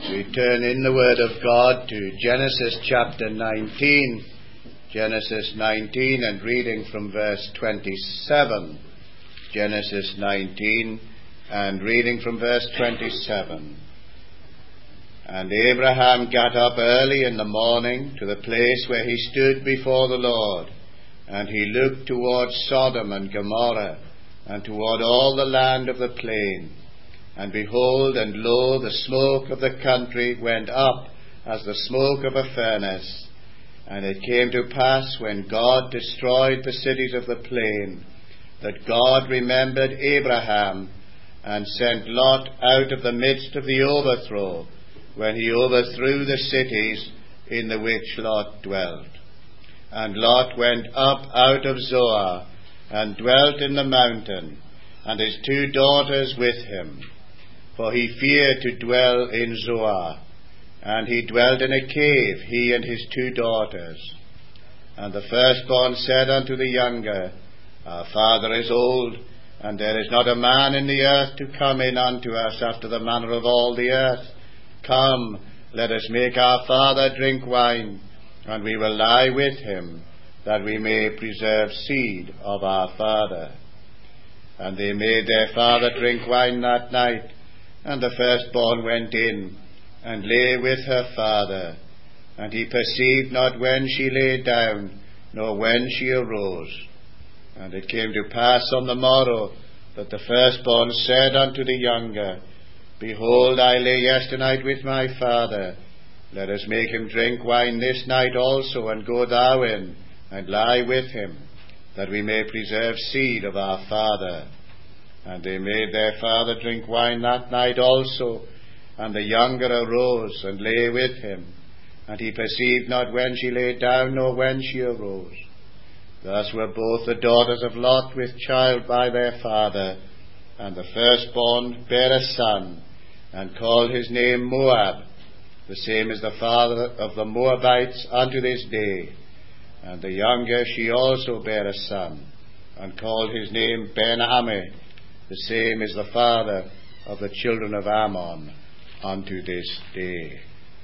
We turn in the Word of God to Genesis chapter 19. Genesis 19 and reading from verse 27. Genesis 19 and reading from verse 27. And Abraham got up early in the morning to the place where he stood before the Lord, and he looked toward Sodom and Gomorrah, and toward all the land of the plain. And behold, and lo, the smoke of the country went up as the smoke of a furnace. And it came to pass, when God destroyed the cities of the plain, that God remembered Abraham, and sent Lot out of the midst of the overthrow, when he overthrew the cities in the which Lot dwelt. And Lot went up out of Zoar, and dwelt in the mountain, and his 2 daughters with him. For he feared to dwell in Zoar, and he dwelt in a cave, he and his 2 daughters. And the firstborn said unto the younger, Our father is old, and there is not a man in the earth to come in unto us after the manner of all the earth. Come, let us make our father drink wine, and we will lie with him, that we may preserve seed of our father. And they made their father drink wine that night. And the firstborn went in, and lay with her father. And he perceived not when she lay down, nor when she arose. And it came to pass on the morrow, that the firstborn said unto the younger, Behold, I lay yesternight with my father. Let us make him drink wine this night also, and go thou in, and lie with him, that we may preserve seed of our father. And they made their father drink wine that night also. And the younger arose, and lay with him. And he perceived not when she lay down, nor when she arose. Thus were both the daughters of Lot with child by their father. And the firstborn bare a son, and called his name Moab. The same is the father of the Moabites unto this day. And the younger she also bare a son, and called his name Ben-Ammi. The same is the father of the children of Ammon unto this day.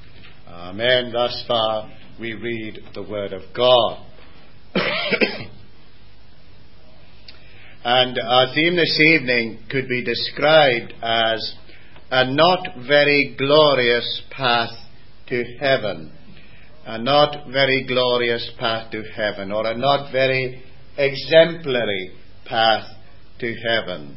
Amen. Thus far we read the Word of God. And our theme this evening could be described as a not very glorious path to heaven. A not very glorious path to heaven, or a not very exemplary path to heaven.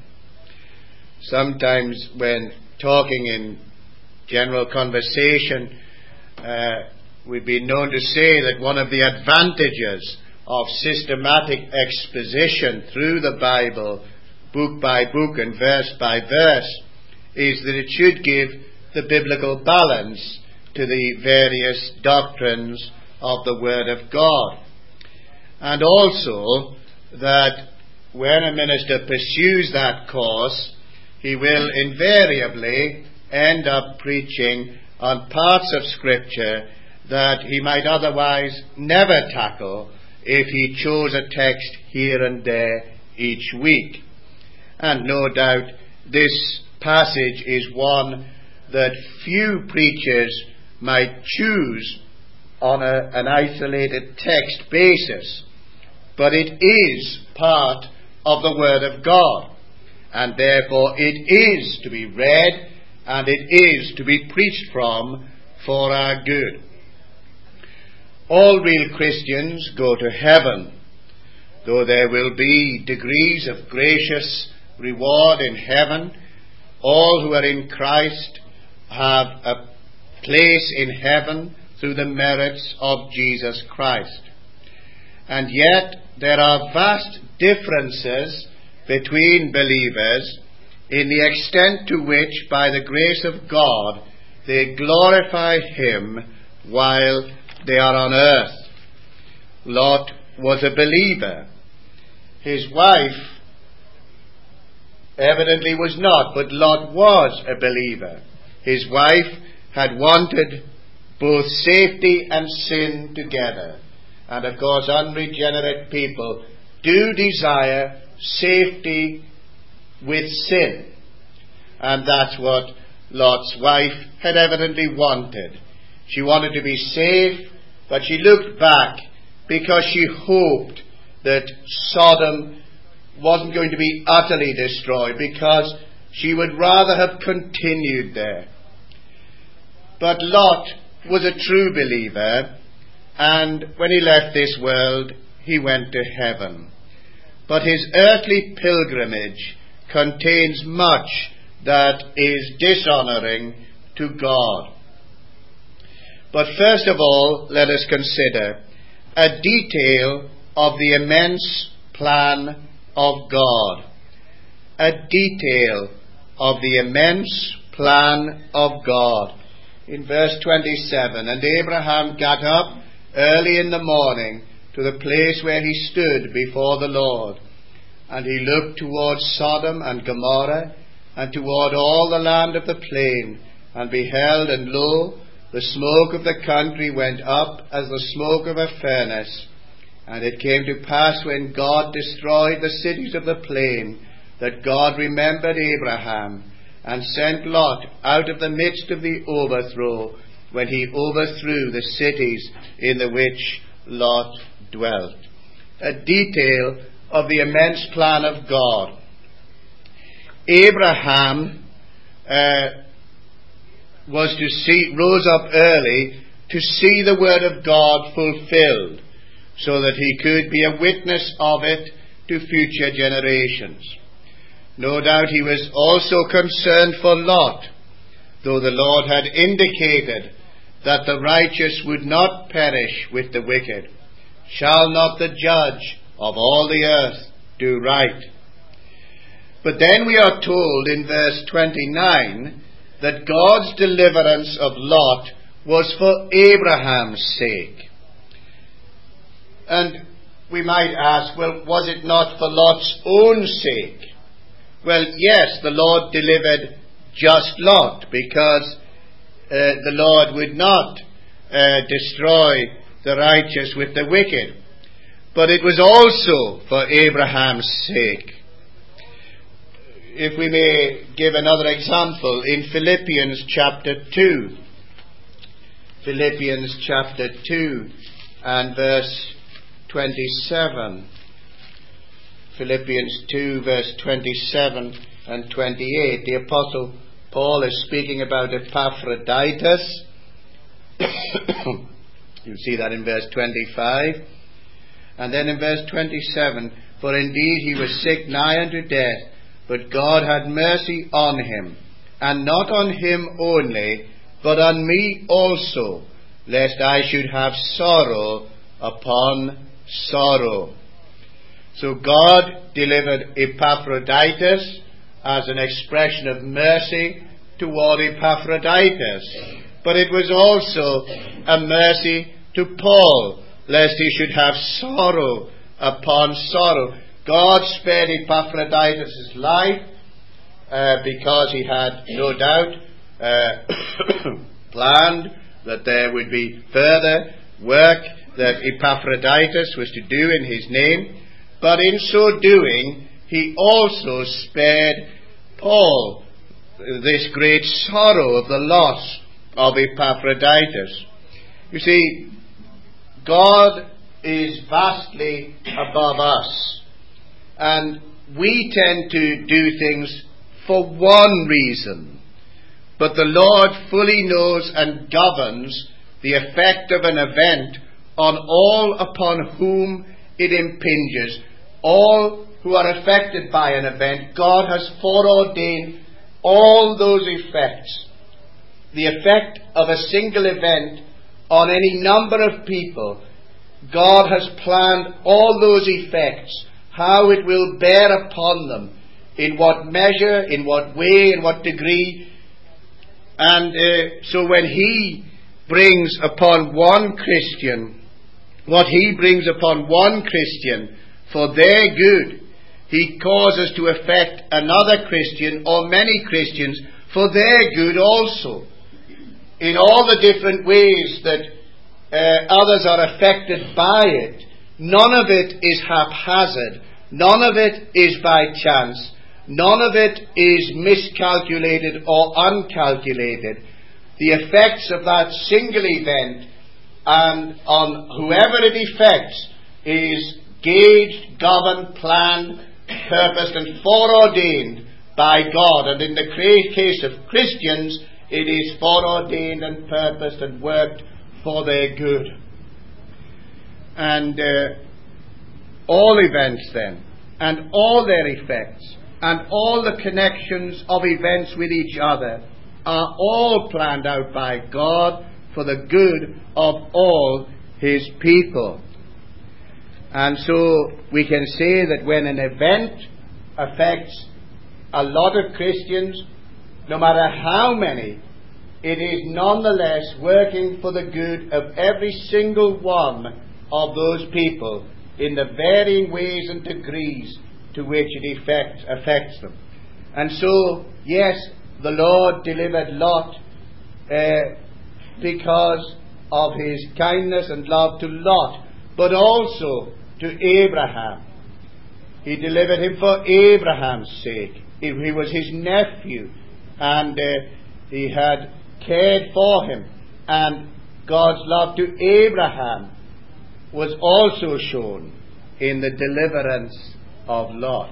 Sometimes when talking in general conversation, we've been known to say that one of the advantages of systematic exposition through the Bible, book by book and verse by verse, is that it should give the biblical balance to the various doctrines of the Word of God. And also that when a minister pursues that course, he will invariably end up preaching on parts of Scripture that he might otherwise never tackle if he chose a text here and there each week. And no doubt this passage is one that few preachers might choose on an isolated text basis. But it is part of the Word of God, and therefore it is to be read, and it is to be preached from for our good. All real Christians go to heaven, though there will be degrees of gracious reward in heaven. All who are in Christ have a place in heaven through the merits of Jesus Christ. And yet there are vast differences between believers in the extent to which, by the grace of God, they glorify Him while they are on earth. Lot was a believer. His wife evidently was not, but Lot was a believer. His wife had wanted both safety and sin together. And of course, unregenerate people do desire safety with sin. And that's what Lot's wife had evidently wanted. She wanted to be safe, but she looked back because she hoped that Sodom wasn't going to be utterly destroyed, because she would rather have continued there. But Lot was a true believer, and when he left this world, he went to heaven. But his earthly pilgrimage contains much that is dishonouring to God. But first of all, let us consider a detail of the immense plan of God. A detail of the immense plan of God. In verse 27, and Abraham got up early in the morning to the place where he stood before the Lord, and he looked toward Sodom and Gomorrah, and toward all the land of the plain, and beheld, and lo, the smoke of the country went up as the smoke of a furnace. And it came to pass, when God destroyed the cities of the plain, that God remembered Abraham, and sent Lot out of the midst of the overthrow, when he overthrew the cities in the which Lot dwelt. A detail of the immense plan of God. Abraham rose up early to see the word of God fulfilled, so that he could be a witness of it to future generations. No doubt he was also concerned for Lot, though the Lord had indicated that the righteous would not perish with the wicked. Shall not the judge of all the earth do right? But then we are told in verse 29 that God's deliverance of Lot was for Abraham's sake. And we might ask, well, was it not for Lot's own sake? Well, yes, the Lord delivered just Lot, because the Lord would not destroy the righteous with the wicked. But it was also for Abraham's sake. If we may give another example, in Philippians chapter 2. Philippians chapter 2 and verse 27. Philippians 2 verse 27 and 28. The Apostle Paul is speaking about Epaphroditus. You see that in verse 25. And then in verse 27, for indeed he was sick nigh unto death, but God had mercy on him, and not on him only, but on me also, lest I should have sorrow upon sorrow. So God delivered Epaphroditus as an expression of mercy toward Epaphroditus. But it was also a mercy to Paul, lest he should have sorrow upon sorrow. God spared Epaphroditus' life because he had no doubt planned that there would be further work that Epaphroditus was to do in his name. But in so doing, he also spared Paul this great sorrow of the loss of Epaphroditus. You see, God is vastly above us, and we tend to do things for one reason, but the Lord fully knows and governs the effect of an event on all upon whom it impinges. All who are affected by an event, God has foreordained all those effects. The effect of a single event on any number of people, God has planned all those effects, how it will bear upon them, in what measure, in what way, in what degree. And so when He brings upon one Christian, what He brings upon one Christian for their good, He causes to affect another Christian or many Christians for their good also. In all the different ways that others are affected by it, none of it is haphazard, none of it is by chance, None of it is miscalculated or uncalculated. The effects of that single event and on whoever it affects is gauged, governed, planned, purposed and foreordained by God. And in the case of Christians, it is foreordained and purposed and worked for their good. And all events then, and all their effects, and all the connections of events with each other are all planned out by God for the good of all His people. And so we can say that when an event affects a lot of Christians, no matter how many, it is nonetheless working for the good of every single one of those people in the varying ways and degrees to which it affects them. And so, yes, the Lord delivered Lot because of His kindness and love to Lot, but also to Abraham. He delivered him for Abraham's sake. He was his nephew, and he had cared for him. And God's love to Abraham was also shown in the deliverance of Lot.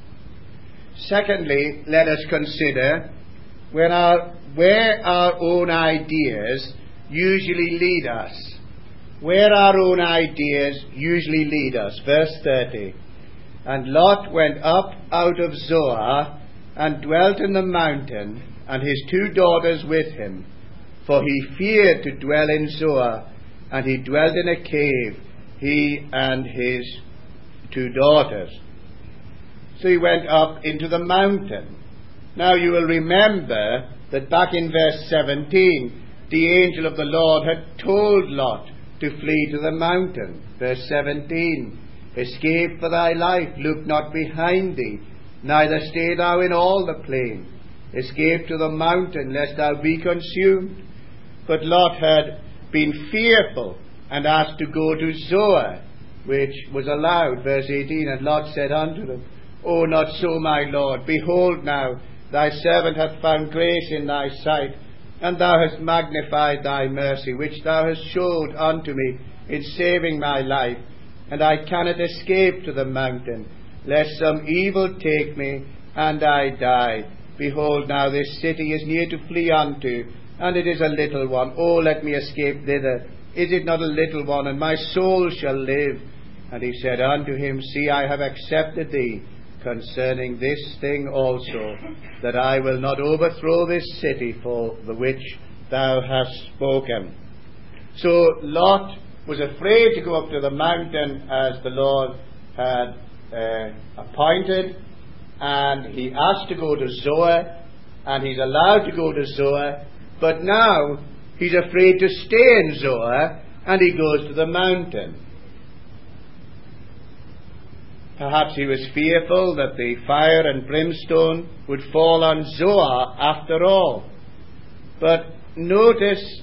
Secondly, let us consider where our own ideas usually lead us. Where our own ideas usually lead us. Verse 30. And Lot went up out of Zoar and dwelt in the mountain, and his 2 daughters with him. For he feared to dwell in Zoar, and he dwelt in a cave, he and his 2 daughters. So he went up into the mountain. Now you will remember that back in verse 17, the angel of the Lord had told Lot to flee to the mountain. Verse 17, escape for thy life, look not behind thee, neither stay thou in all the plain. Escape to the mountain, lest thou be consumed. But Lot had been fearful and asked to go to Zoar, which was allowed. Verse 18, and Lot said unto them, O not so, my Lord, behold now, thy servant hath found grace in thy sight, and thou hast magnified thy mercy, which thou hast showed unto me in saving my life, and I cannot escape to the mountain, lest some evil take me, and I die. Behold, now this city is near to flee unto, and it is a little one. Oh, let me escape thither. Is it not a little one, and my soul shall live? And he said unto him, See, I have accepted thee concerning this thing also, that I will not overthrow this city for the which thou hast spoken. So Lot was afraid to go up to the mountain as the Lord had appointed, and he asked to go to Zoar, and he's allowed to go to Zoar, but now he's afraid to stay in Zoar, and he goes to the mountain. Perhaps he was fearful that the fire and brimstone would fall on Zoar after all. But notice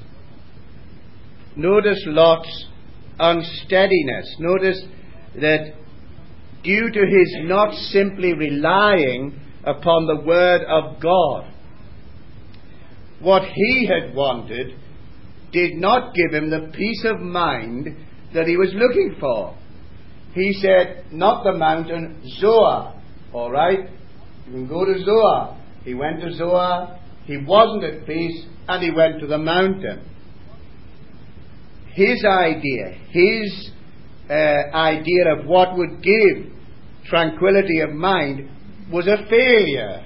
Lot's unsteadiness. Notice that due to his not simply relying upon the word of God, what he had wanted did not give him the peace of mind that he was looking for. He said, not the mountain, Zoar. All right, you can go to Zoar. He went to Zoar, he wasn't at peace, and he went to the mountain. His idea of what would give tranquility of mind was a failure.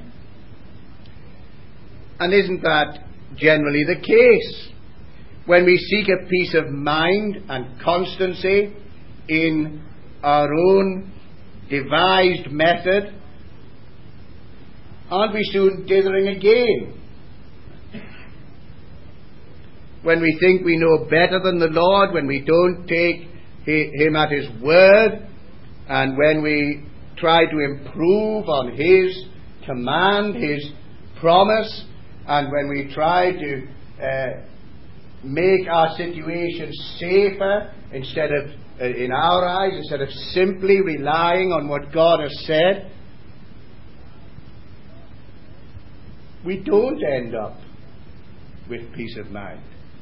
And isn't that generally the case? When we seek a peace of mind and constancy in our own devised method, aren't we soon dithering again? When we think we know better than the Lord, when we don't take Him at His word, and when we try to improve on His command, His promise, and when we try to make our situation safer instead of, in our eyes, instead of simply relying on what God has said, we don't end up with peace of mind.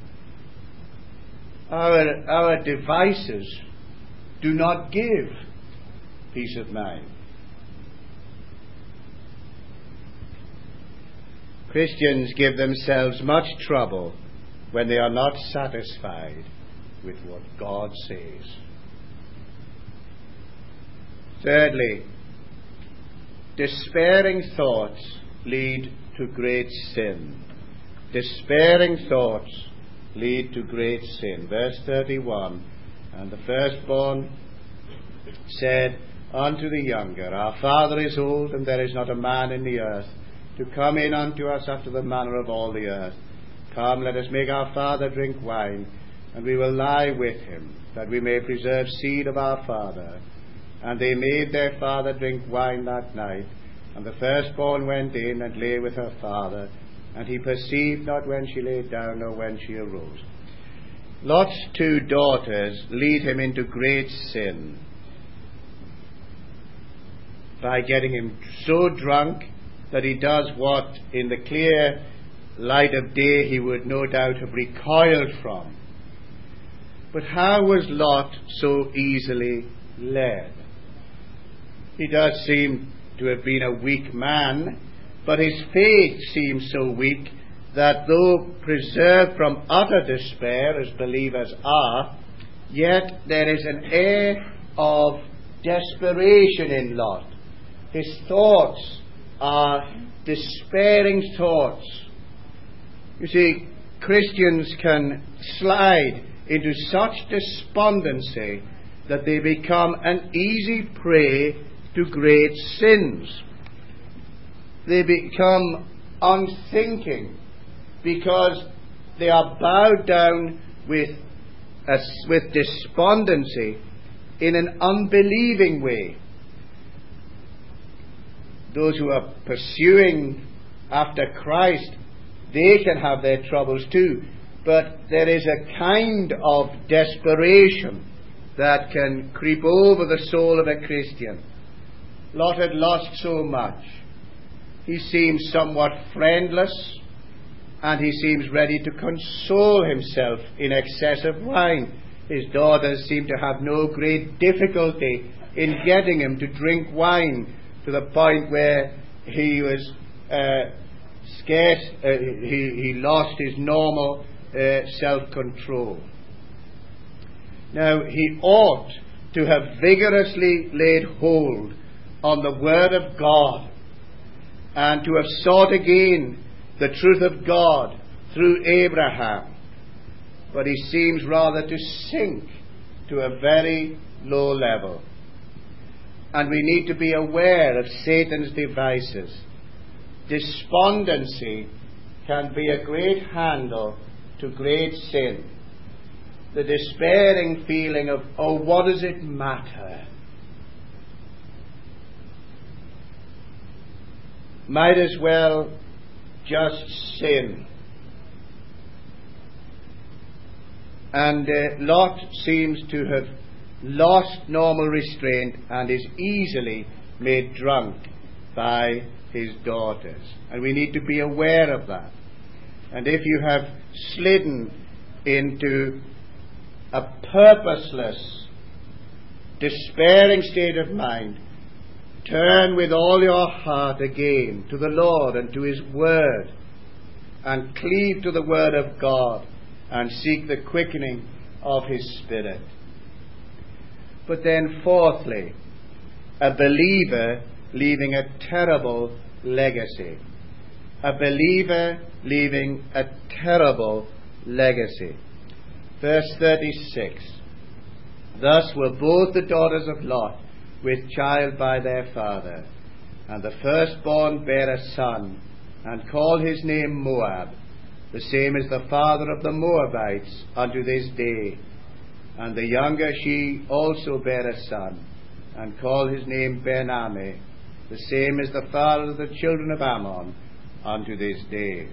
Our devices do not give peace of mind. Christians give themselves much trouble when they are not satisfied with what God says. Thirdly, despairing thoughts lead to great sin. Despairing thoughts lead to great sin. Verse 31, and the firstborn said unto the younger, Our father is old, and there is not a man in the earth to come in unto us after the manner of all the earth. Come, let us make our father drink wine, and we will lie with him, that we may preserve seed of our father. And they made their father drink wine that night. And the firstborn went in and lay with her father, and he perceived not when she lay down nor when she arose. Lot's two daughters lead him into great sin by getting him so drunk that he does what in the clear light of day he would no doubt have recoiled from. But how was Lot so easily led? He does seem to have been a weak man, but his faith seems so weak that though preserved from utter despair, as believers are, yet there is an air of desperation in Lot. His thoughts are despairing thoughts. You see, Christians can slide into such despondency that they become an easy prey to great sins. They become unthinking because they are bowed down with despondency in an unbelieving way. Those who are pursuing after Christ, they can have their troubles too. But there is a kind of desperation that can creep over the soul of a Christian. Lot had lost so much. He seems somewhat friendless, and he seems ready to console himself in excess of wine. His daughters seem to have no great difficulty in getting him to drink wine, to the point where he was he lost his normal self-control. Now, he ought to have vigorously laid hold on the Word of God and to have sought again the truth of God through Abraham. But he seems rather to sink to a very low level. And we need to be aware of Satan's devices. Despondency can be a great handle to great sin. The despairing feeling of, oh, what does it matter? Might as well just sin. And Lot seems to have lost normal restraint and is easily made drunk by his daughters. And we need to be aware of that. And if you have slidden into a purposeless, despairing state of mind, turn with all your heart again to the Lord and to His Word, and cleave to the Word of God, and seek the quickening of His Spirit. But then fourthly, a believer leaving a terrible legacy. A believer leaving a terrible legacy. Verse 36. Thus were both the daughters of Lot with child by their father. And the firstborn bare a son, and called his name Moab. The same is the father of the Moabites unto this day. And the younger she also bare a son, and called his name Ben-Ammi. The same is the father of the children of Ammon unto this day.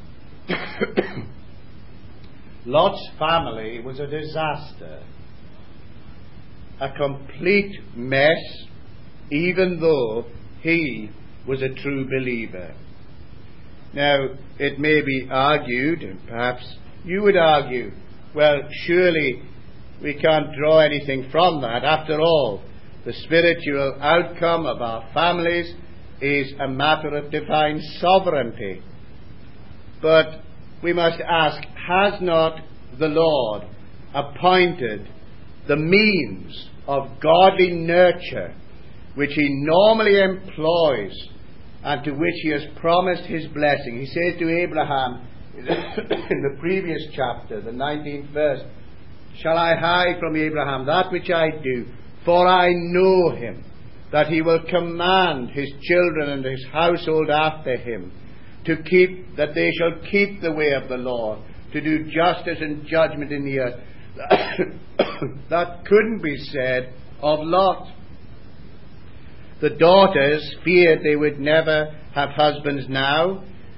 Lot's family was a disaster, a complete mess, even though he was a true believer. Now, it may be argued, and perhaps you would argue, well, surely we can't draw anything from that. After all, the spiritual outcome of our families is a matter of divine sovereignty. But we must ask, has not the Lord appointed the means of godly nurture which He normally employs and to which He has promised His blessing? He says to Abraham in the previous chapter, the 19th verse, "Shall I hide from Abraham that which I do? For I know him, that he will command his children and his household after him, that they shall keep the way of the Lord, to do justice and judgment in the earth." That couldn't be said of Lot. The daughters feared they would never have husbands now.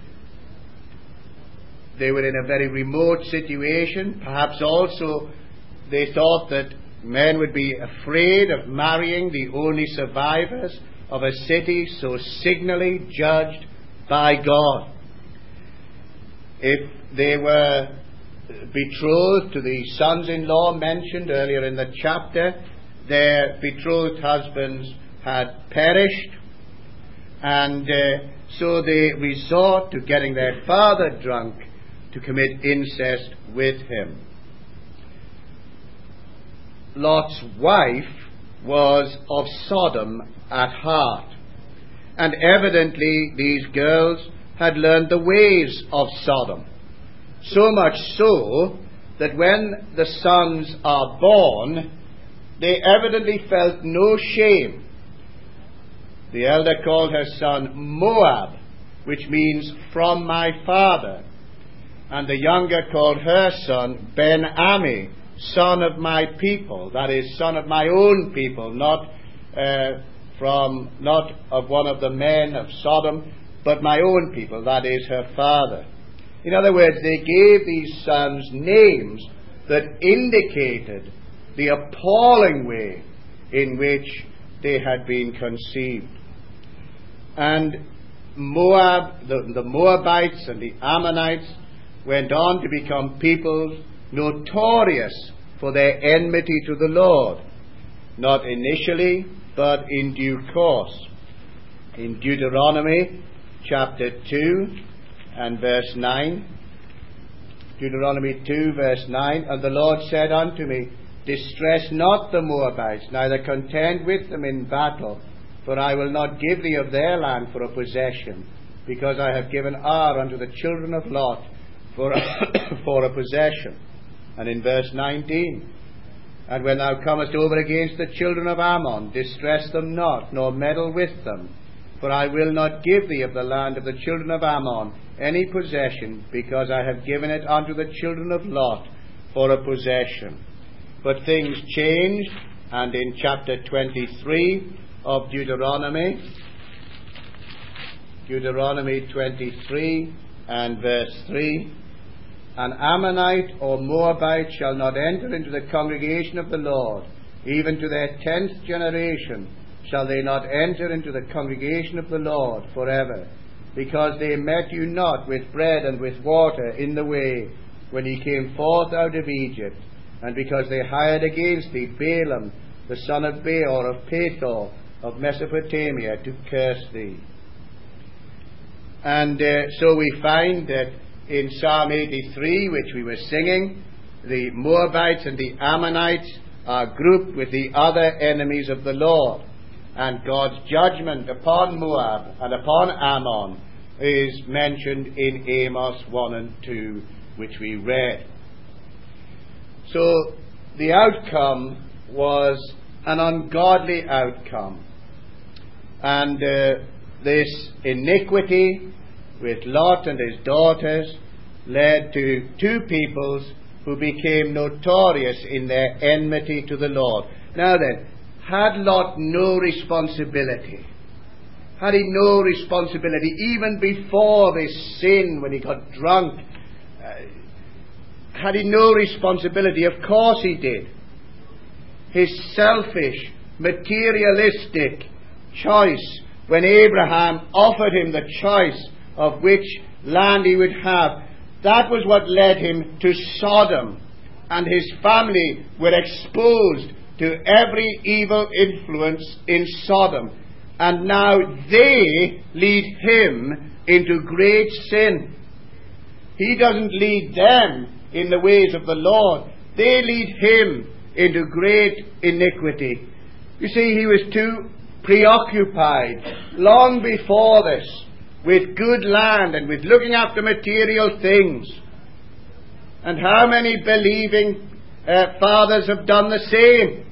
They were in a very remote situation. Perhaps also they thought that men would be afraid of marrying the only survivors of a city so signally judged by God. If they were betrothed to the sons-in-law mentioned earlier in the chapter, their betrothed husbands had perished, and so they resort to getting their father drunk to commit incest with him. Lot's wife was of Sodom at heart, and evidently these girls had learned the ways of Sodom, so much so that when the sons are born, they evidently felt no shame. The elder called her son Moab, which means "from my father," and the younger called her son Ben-Ami, "son of my people," that is, son of my own people, not of one of the men of Sodom, but my own people, that is, her father. In other words, they gave these sons names that indicated the appalling way in which they had been conceived. And Moab, the Moabites and the Ammonites went on to become peoples notorious for their enmity to the Lord, not initially, but in due course. In Deuteronomy chapter 2 and verse 9, Deuteronomy 2 verse 9, "And the Lord said unto me, Distress not the Moabites, neither contend with them in battle, for I will not give thee of their land for a possession, because I have given Ar unto the children of Lot for a possession." And in verse 19, "And when thou comest over against the children of Ammon, distress them not, nor meddle with them, for I will not give thee of the land of the children of Ammon any possession, because I have given it unto the children of Lot for a possession." But things changed, and in chapter 23 of Deuteronomy 23 and verse 3, "An Ammonite or Moabite shall not enter into the congregation of the Lord, even to their 10th generation shall they not enter into the congregation of the Lord forever, because they met you not with bread and with water in the way when ye came forth out of Egypt, and because they hired against thee Balaam the son of Beor of Pethor of Mesopotamia to curse thee." And so we find that in Psalm 83, which we were singing, the Moabites and the Ammonites are grouped with the other enemies of the Lord, and God's judgment upon Moab and upon Ammon is mentioned in Amos 1 and 2, which we read. So the outcome was an ungodly outcome, and this iniquity with Lot and his daughters led to two peoples who became notorious in their enmity to the Lord. Now then, had Lot no responsibility? Had he no responsibility even before this sin when he got drunk? Had he no responsibility? Of course he did. His selfish, materialistic choice, when Abraham offered him the choice of which land he would have. That was what led him to Sodom, and his family were exposed to every evil influence in Sodom, and now they lead him into great sin. He doesn't lead them in the ways of the Lord. They lead him into great iniquity. You see, he was too preoccupied long before this with good land and with looking after material things. And how many believing fathers have done the same?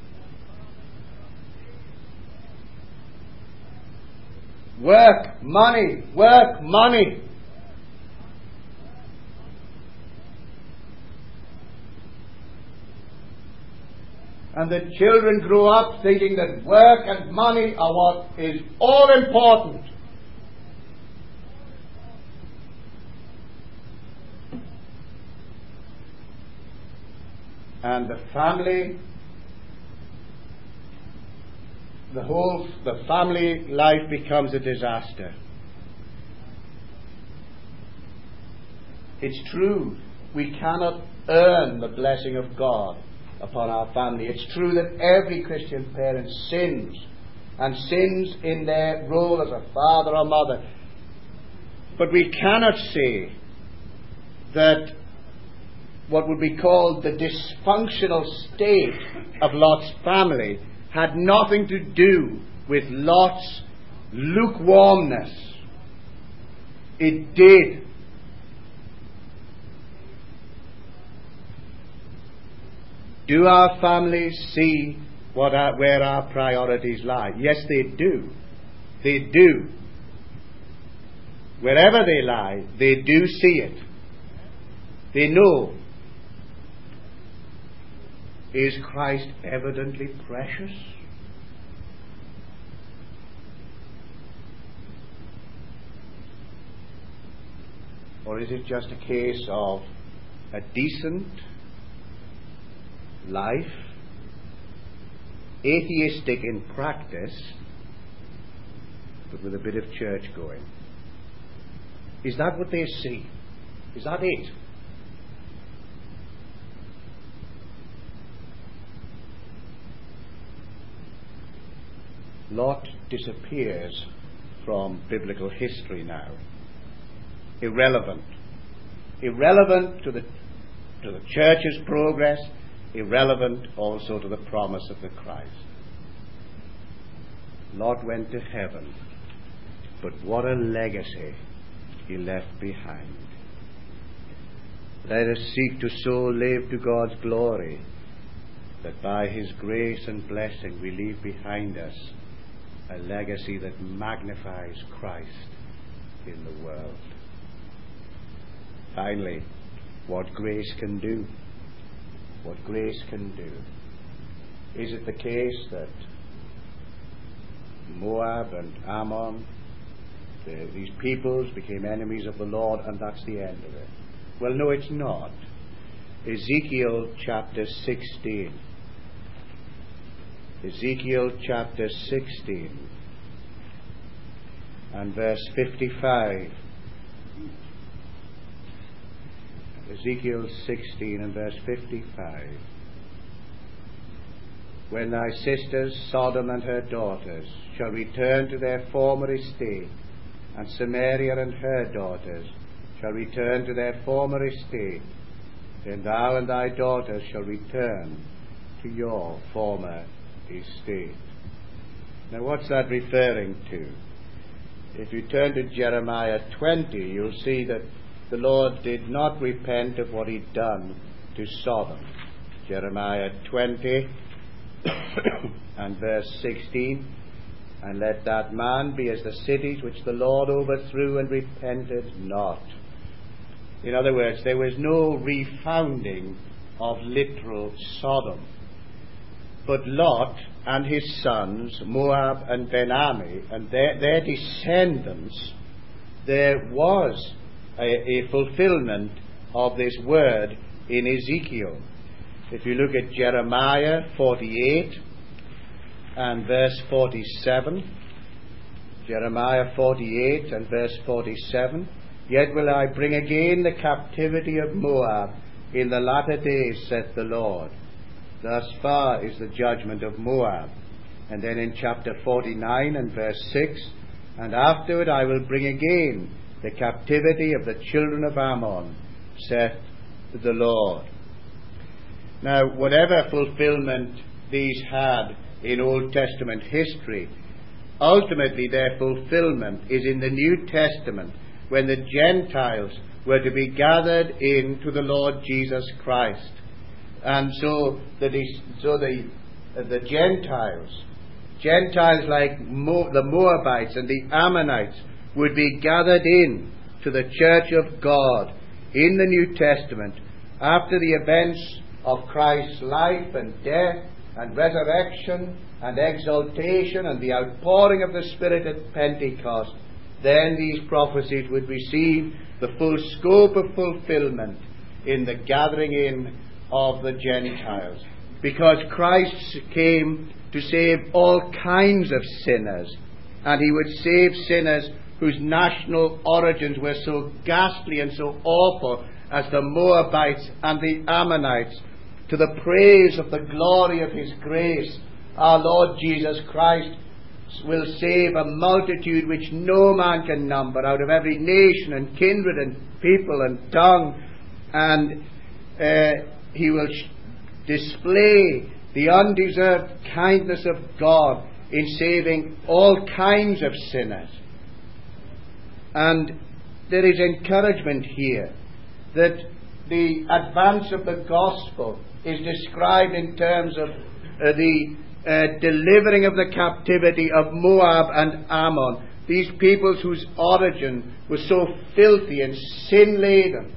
Work, money, work, money. And the children grow up thinking that work and money are what is all important. And the family, the family life becomes a disaster. It's true, we cannot earn the blessing of God upon our family. It's true that every Christian parent sins, and sins in their role as a father or mother. But we cannot say that what would be called the dysfunctional state of Lot's family had nothing to do with Lot's lukewarmness. It did. Do our families see where our priorities lie? Yes, they do. They do. Wherever they lie, they do see it. They know. Is Christ evidently precious? Or is it just a case of a decent life, atheistic in practice, but with a bit of church going? Is that what they see? Is that it? Lot disappears from biblical history now. Irrelevant. Irrelevant to the church's progress, irrelevant also to the promise of the Christ. Lot went to heaven, but what a legacy he left behind. Let us seek to so live to God's glory that by his grace and blessing we leave behind us a legacy that magnifies Christ in the world. Finally, what grace can do. What grace can do. Is it the case that Moab and Ammon, these peoples became enemies of the Lord and that's the end of it? Well, no, it's not. Ezekiel chapter 16. Ezekiel chapter 16 and verse 55. Ezekiel 16 and verse 55. When thy sisters, Sodom and her daughters, shall return to their former estate, and Samaria and her daughters shall return to their former estate, then thou and thy daughters shall return to your former estate. Now what's that referring to? If you turn to Jeremiah 20, you'll see that the Lord did not repent of what he'd done to Sodom. Jeremiah 20 and verse 16. And let that man be as the cities which the Lord overthrew and repented not. In other words, there was no refounding of literal Sodom. But Lot and his sons, Moab and Ben-Ammi, and their descendants, there was a fulfillment of this word in Ezekiel. If you look at Jeremiah 48 and verse 47, Jeremiah 48 and verse 47, Yet will I bring again the captivity of Moab in the latter days, saith the Lord. Thus far is the judgment of Moab. And then in chapter 49 and verse 6, and afterward I will bring again the captivity of the children of Ammon, saith the Lord. Now, whatever fulfillment these had in Old Testament history, ultimately their fulfillment is in the New Testament, when the Gentiles were to be gathered into the Lord Jesus Christ. And so the Gentiles like the Moabites and the Ammonites would be gathered in to the church of God in the New Testament after the events of Christ's life and death and resurrection and exaltation and the outpouring of the Spirit at Pentecost. Then these prophecies would receive the full scope of fulfillment in the gathering in of the Gentiles. Because Christ came to save all kinds of sinners, and he would save sinners whose national origins were so ghastly and so awful as the Moabites and the Ammonites, to the praise of the glory of his grace. Our Lord Jesus Christ will save a multitude which no man can number, out of every nation and kindred and people and tongue, and he will display the undeserved kindness of God in saving all kinds of sinners. And there is encouragement here that the advance of the gospel is described in terms of the delivering of the captivity of Moab and Ammon, these peoples whose origin was so filthy and sin-laden.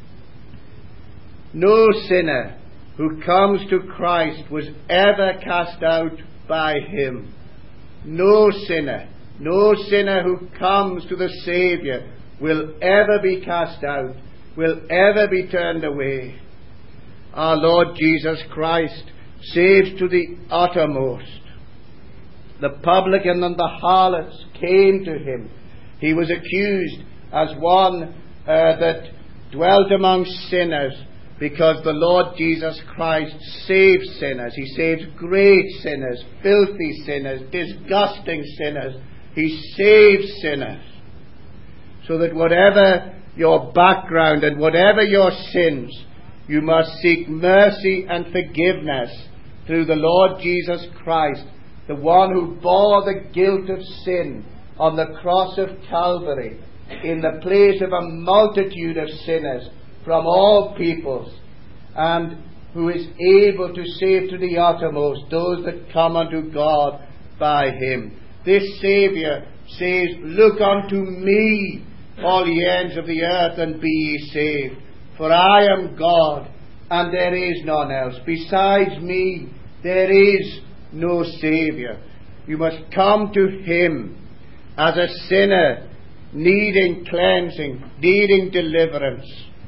No sinner who comes to Christ was ever cast out by him. No sinner who comes to the Saviour will ever be cast out, will ever be turned away. Our Lord Jesus Christ saves to the uttermost. The publican and the harlots came to him. He was accused as one that dwelt among sinners, because the Lord Jesus Christ saves sinners. He saves great sinners, filthy sinners, disgusting sinners. He saves sinners. So that whatever your background and whatever your sins, you must seek mercy and forgiveness through the Lord Jesus Christ, the one who bore the guilt of sin on the cross of Calvary in the place of a multitude of sinners from all peoples, and who is able to save to the uttermost those that come unto God by him. This Saviour says, "Look unto me, all ye ends of the earth, and be ye saved. For I am God, and there is none else. Besides me, there is no Saviour." You must come to him as a sinner, needing cleansing, needing deliverance.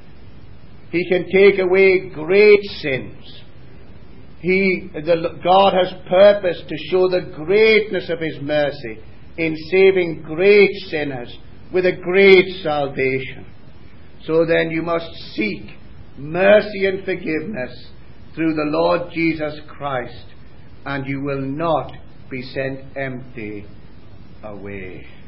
He can take away great sins. God has purposed to show the greatness of his mercy in saving great sinners with a great salvation. So then you must seek mercy and forgiveness through the Lord Jesus Christ, and you will not be sent empty away.